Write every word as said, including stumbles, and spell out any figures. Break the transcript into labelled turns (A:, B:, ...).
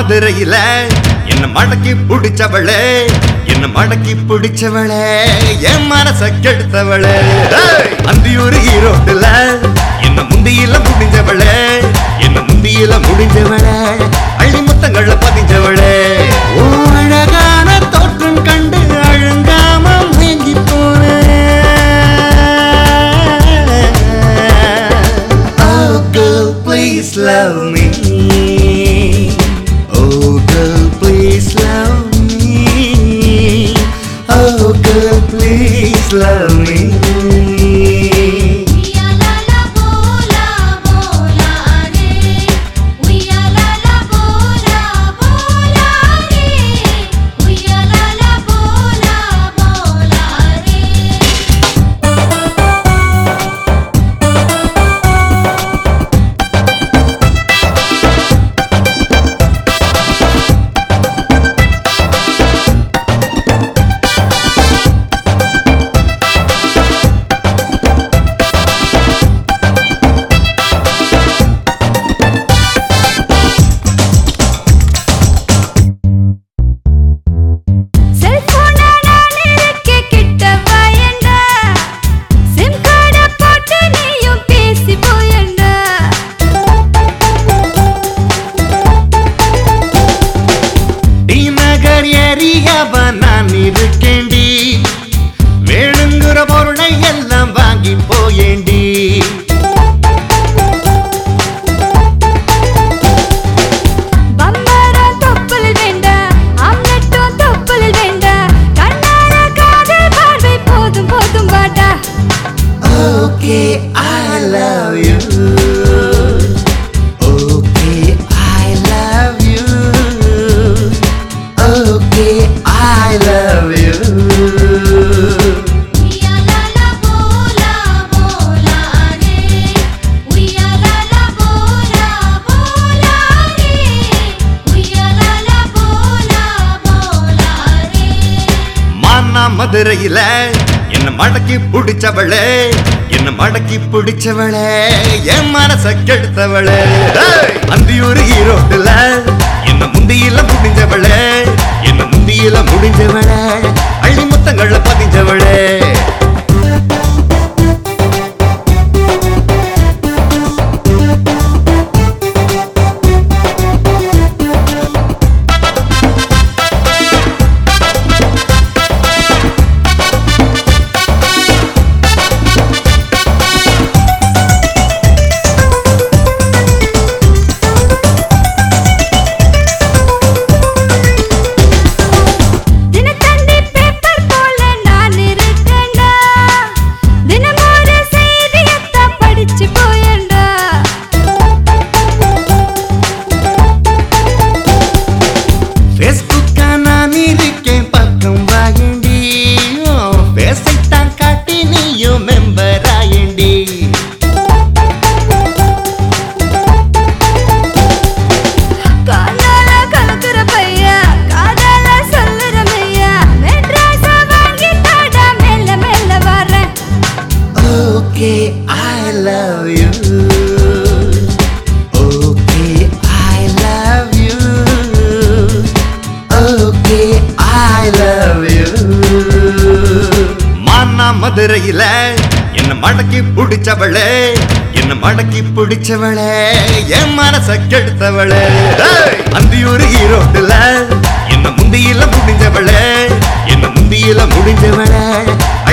A: மதுரையில என்ன மடக்கி புடிச்சவளே, என்ன மடக்கி புடிச்சவளே, என் மனச கெடுத்தவளே. அந்தியூர் ஈரோட்டுல என்ன முந்தியில முடிஞ்சவளே, என்ன முந்தியில முடிஞ்சவளே, அள்ளி முத்தங்கள பதிஞ்சவளே. ஓ அழகான தோற்றம் கண்டு அழுங்காம நீங்கி போனேன். Oh girl, please love me. Oh girl, please love me. Oh girl, please love me. நான் இருக்கேண்டி, வேணுங்கிற பொருளை எல்லாம் வாங்கி போயேண்டி. Okay, I love you. Okay, I love you. Okay, I love you. மானா மதுரையில என்ன மடக்கி புடிச்சவளே, என்ன மடக்கி புடிச்சவளே, என் மனச கெடுத்தவளே. அந்தியூர் ஈரோட்டுல என்ன முந்தியில முடிஞ்சவளே, என்ன முந்தியில முடிஞ்சவளே, அள்ளி முத்தங்கள பதிஞ்சவளே. Okay, I love you. Okay, I love you. Okay, I love you. மானா மதுரையில என்ன மடக்கி புடிச்சவளே, என்ன மடக்கி புடிச்சவளே, என் மனச கெடுத்தவளே. அந்தியூர் ஈரோட்டுல என்ன முந்தியில முடிஞ்சவளே, என்ன முந்தியில முடிஞ்சவளே,